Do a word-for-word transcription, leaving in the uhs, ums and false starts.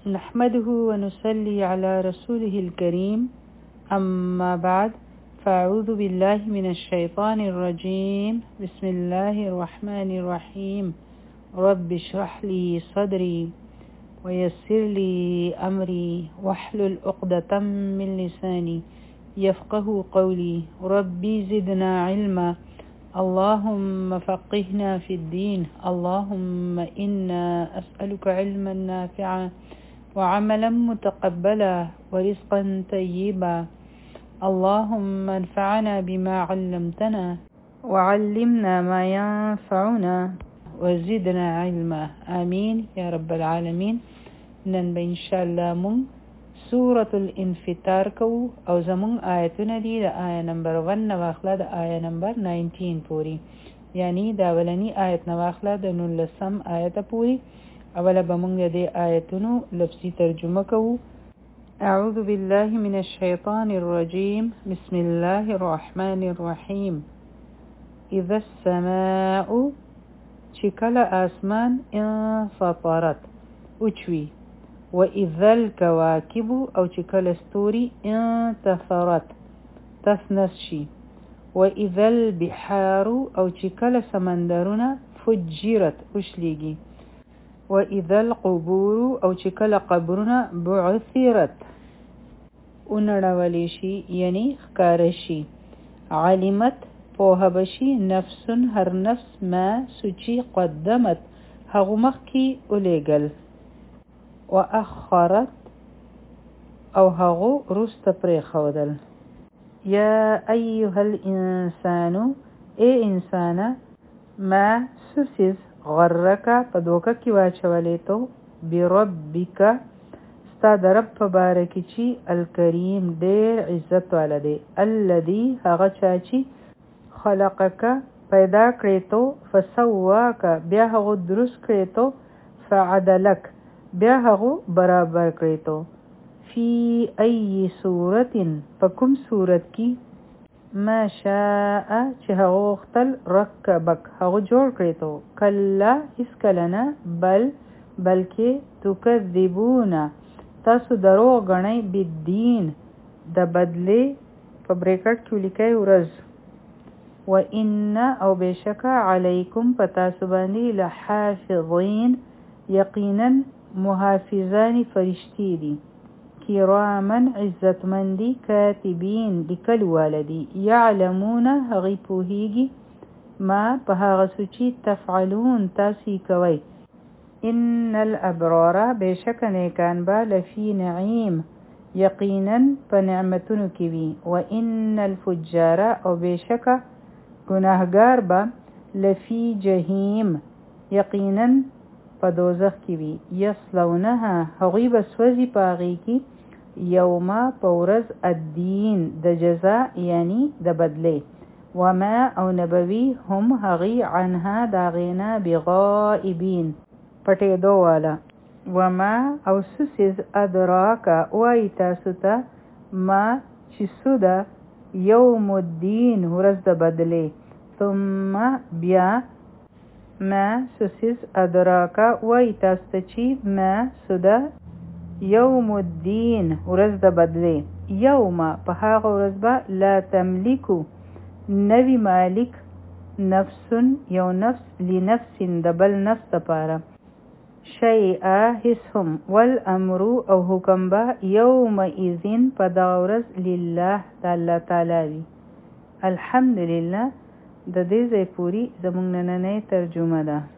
نحمده ونصلي على رسوله الكريم أما بعد فأعوذ بالله من الشيطان الرجيم بسم الله الرحمن الرحيم رب اشرح لي صدري ويسر لي أمري واحلل عقدة من لساني يفقه قولي ربي زدنا علما اللهم فقهنا في الدين اللهم إنا أسألك علما نافعا وعملا متقبلا ورزقا طيبا اللهم انفعنا بما علمتنا وعلمنا ما ينفعنا وزدنا علما آمين يا رب العالمين. نن به ان شاء الله مون سورة الانفطار کو او زمون آیتونه دي د آیه نمبر ون نواخله د آیه نمبر نائنٹین پوری، یعنی دا اولنی آیت نواخله د نولسم آیت پوری. اوله بمونږ د آیتونو لفظي ترجمه کوو. اعوذ بالله من الشیطان الرجیم بسم الله الرحمن الرحیم. اذا السماء چکل آسمان انفطرت اوچوی، وإذا الكواكب او چکل استوری انتثرت تثنسشی، وإذا البحار او چکل سمندرنا فجرت اشلیگی، وإذا القبور او چکل قبرنا بعثرت انڑولیشی یعنی خکارشی، علمت پوهبشی نفس هر نفس ما سچی قدمت هغمخ کی الیگل، وأخرت او هغو رست پریخودل. یا ایها الانسان اے انسانا ما سسز غرکا پدوکا کی واچولی تو بربکا ستا درب پبارکی چی الکریم دیر عزت والا دے، الذی هغا چاچی خلقکا پیدا کړی تو فسواکا بیا هغو درست کړی تو فعدلک بیا هغو برابر کړی تو فی ای صورت پکم صورت کی ما شاء چې هغو اختل رکبک هغو جوړ کړی تو کلا اس کلنا بل بلکې تکذبون تاسو درو غنی بالدین د بدلی په بریکټ کې لیکي ورځ، و ان او بشکا علیکم پتاسو باندې لحافظین یقینا محافظان فرشتی دی، کرامن عزتمندی کاتبین لیکل والدی، یعلمون هغی پوهیگی ما په هغه سوچی تفعلون تاسی کوي، ان الابرار بشک نیکان با لفی نعیم یقینا په نعمتونو کې وي، و ان الفجار او بشک گناهگار با لفی جهیم یقینا په دوزخ کې وي، یصلونها هغوی به سوځي په هغې کې یوما په ورځ الدین د جزا یعنی د بدلې، وما او نبوي هم هغوی عنها د هغې نه بغائبین پټېدو والا، وما او سسیز ادراکه وایي تاسو ته ما چې څه ده یوم الدین ورځ د بدلې، ثم بیا ما سسیز ادراکه وایي تاسو ته چې ما څه ده یوم الدین ورځ د بدلې، یوم په هغه ورځ به لا تملکو نوی مالک نفس یو نفس لنفس د بل نفس دپاره شیئا هیڅ هم، والامر او حکم به یومئذ په دغه ورځ لله د الله تعالی وي. الحمدلله د دې ځای پوری زموږ نننۍ ترجمه ده.